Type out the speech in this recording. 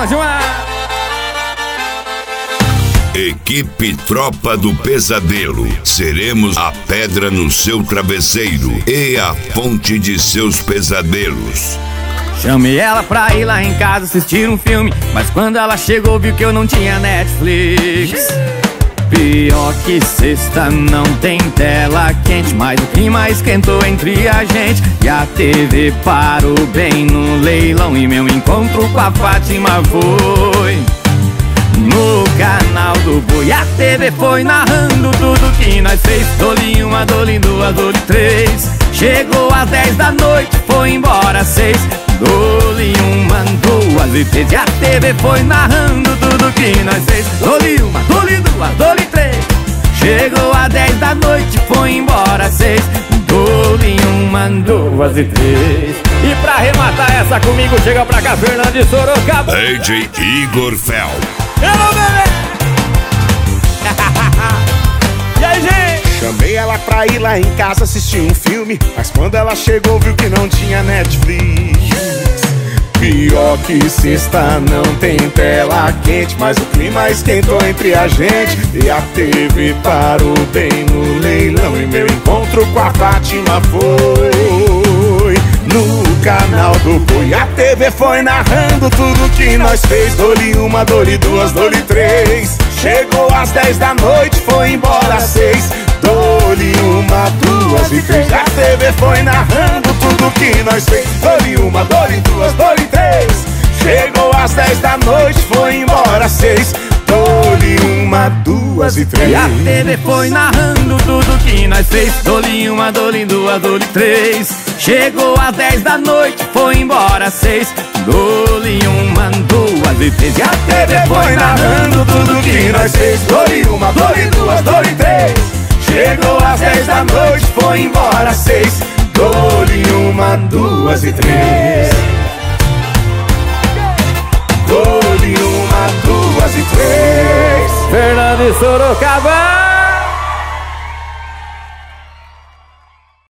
bom demais. Equipe Tropa do Pesadelo. Seremos a pedra no seu travesseiro e a fonte de seus pesadelos. Chamei ela pra ir lá em casa assistir um filme, mas quando ela chegou viu que eu não tinha Netflix. Pior que sexta não tem tela quente, mas o clima esquentou entre a gente e a TV parou bem no leilão e meu encontro com a Fátima foi no canal do Boi. A TV foi narrando tudo que nós fez. Dole uma, dole duas, dole três. Chegou às 10 da noite, foi embora às 6. Dole uma, duas e três. E a TV foi narrando tudo que nós fez. Dole uma, dole duas, dole três. Chegou às 10 da noite, foi embora às 6. Dole uma, duas e três. E pra arrematar essa comigo, chega pra cá Fernando de Sorocaba, DJ Igor Fel. Hello, bebê! E aí, gente? Chamei ela pra ir lá em casa assistir um filme, mas quando ela chegou viu que não tinha Netflix. Pior que sexta não tem tela quente, mas o clima esquentou entre a gente e a TV parou bem no leilão e meu encontro com a Fátima foi no canal do Boi. A TV foi narrando tudo que nós fez. Dole uma, dole duas, dole três. Chegou às 10 da noite, foi embora às 6. Dole uma, duas e três. A TV foi narrando tudo que nós fez. Dole uma, dole duas, dole três. Chegou às 10 da noite, foi embora às 6. Dole uma, duas e três. E a TV foi narrando tudo que nós fez. Dole uma, dole duas, dole três. Chegou às 10 da noite, foi embora às 6. Dole uma, duas e três. E a TV foi narrando tudo que nós fez. Dole uma, dole duas, dole três. Chegou às 10 da noite, foi embora às 6. Dole uma, duas e três. Dole uma, duas e três. Fernando de Sorocaba.